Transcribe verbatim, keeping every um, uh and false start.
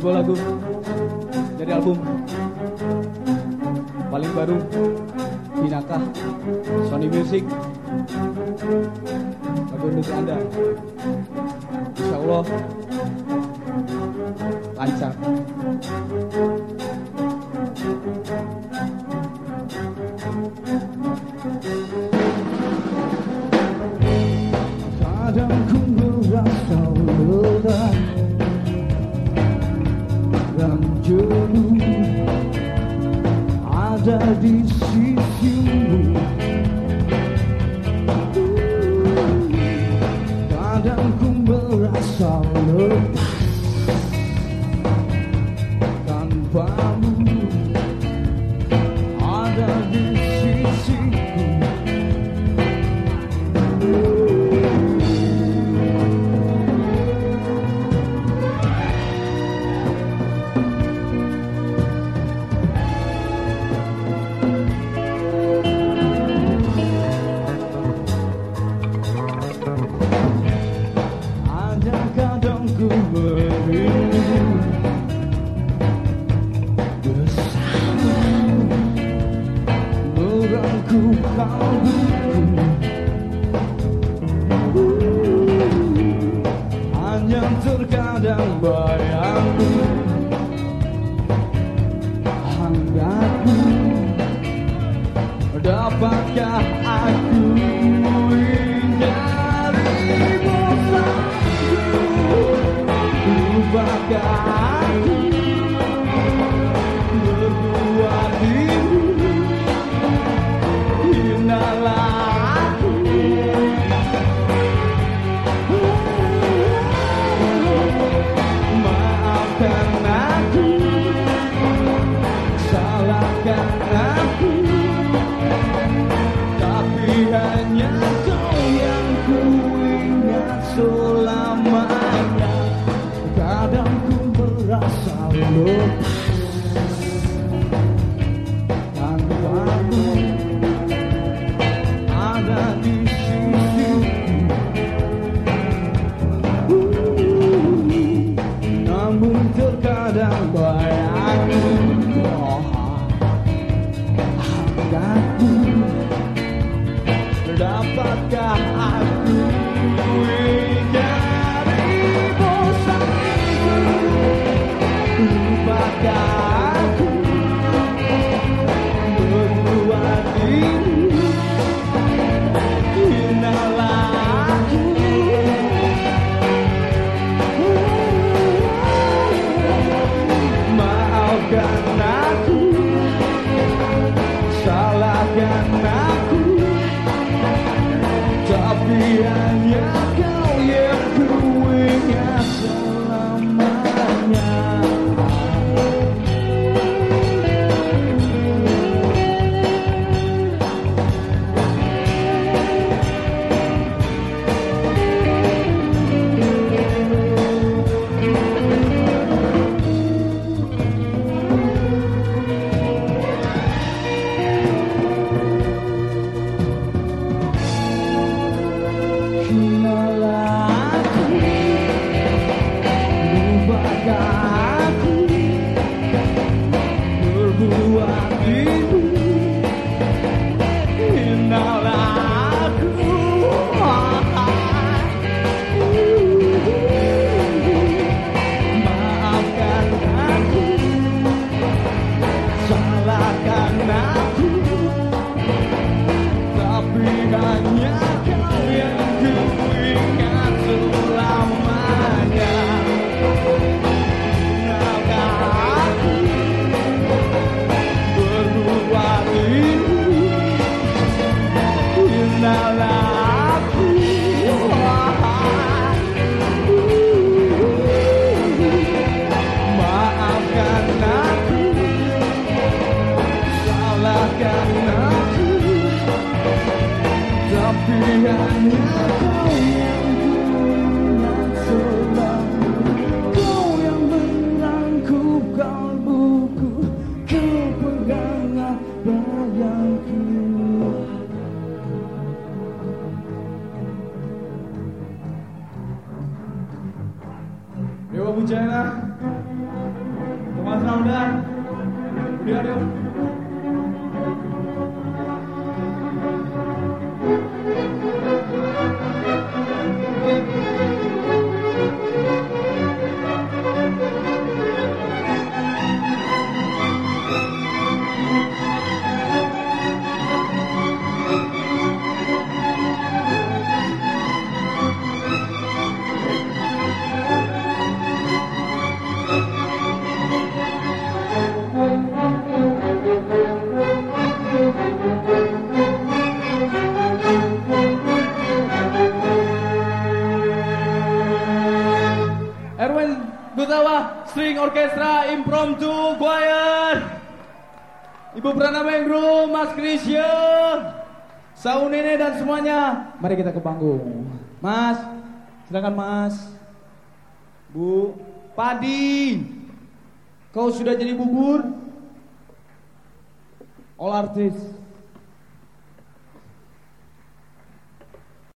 sebuah lagu dari album paling baru Binakah Sony Music. Lagu untuk Anda, insya Allah lancar. Kadang ku merasa lelah dan jenuh ada di sisimu. Kadang ku merasa lepas tanpamu ada di sisiku. Kadang ku merindu bersamamu, merangkup kalbuku. Hanya terkadang bayangmu hangatmu, dapatkah aku hindari bosanku? Lupakan aku, berbuat diri, hinalah aku. Maafkan aku, salahkan aku, tapi hanya kau yang ku ingat selamanya. Kadang ku merasa lepas tanpamu ada di sisiku. Namun terkadang bayangmu hangatku, dapatkah aku hindari bosanku? Lupakan aku, berbuat diri, hinalah aku. Maafkan aku, salahkan aku, tapi hanya kau yang ku ingat selamanya. Hinalah aku, lupakan aku, berbuat diri, hinalah aku. Maafkan aku, salahkan aku, tapi hanya kau yang ku ingat selamanya. Hinalah aku, berbuat diri, hinalah aku. Maafkan aku, salahkan aku, tapi hanya kau yang ku ingat selalu. Kau yang merangkup kalbuku, kau pegang bayangku. Dewa Bujana Mas Ramdan, Budi Aryo. Erwin Gutawa, String Orchestra Impromptu Choir. Ibu Pranama Enggrum, Mas Krisya, Saunene dan semuanya. Mari kita ke panggung. Mas, silakan Mas. Bu, Padi, kau sudah jadi bubur? All artis.